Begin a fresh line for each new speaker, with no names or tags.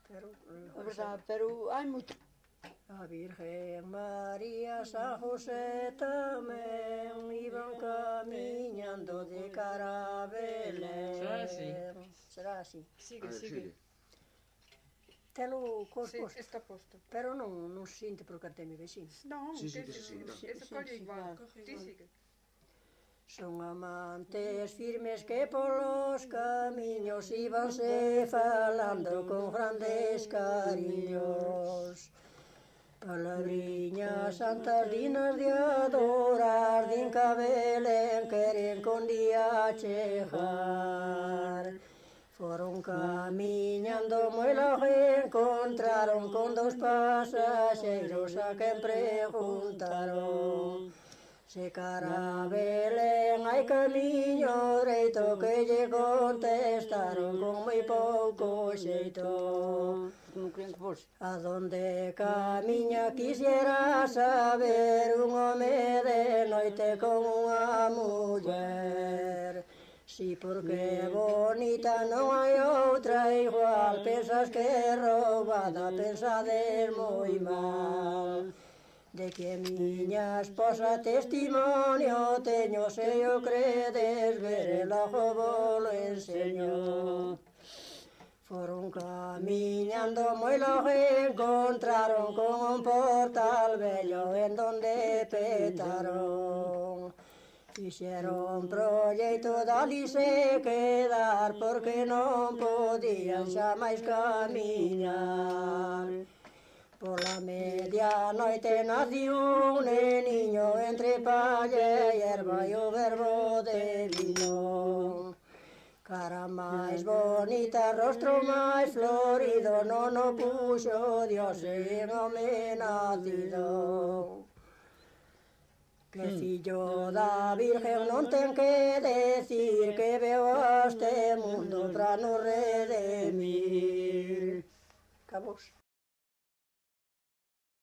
Pero hai moito.
A Virgen María, San José tamén iban camiñando de cara a Belén.
Será así?
Será así.
Sigue.
Telo cos
Sí,
postos.
está posto.
Pero non se sinte porque teme vecino.
Non,
Sí,
que
sí.
eso colle igual. Ti sigue.
Son amantes firmes que polos camiños íbanse falando con grandes cariños. Palabriñas santas dignas de adorar, din que a Belén queren con día chegar. Foron camiñando moi logo encontraron con dos pasaxeiros a quen preguntaron se cara a Belén hai camiño dereito, que lle contestaron con moi pouco xeito.
Non creen que fose.
A donde camiña quixera saber un home de noite con unha muller. Si porque bonita non hai outra igual, pensas que é roubada, pensades moi mal. De que miña esposa testimonio teño, se o credes ver, e logo volo enseño. Foron camiñando moi logo encontraron con un portal bello en donde petaron. Fixeron proxeito dali se quedar porque non podían xa máis camiñar. Pola medianoite naciu un neniño entre palla e erva e o verbo de vino. Cara máis bonita, rostro máis florido, non o puxo Dios en home nacido. Que fillo da Virgen non ten que decir que veo a este mundo pra nos redimir. Acabou.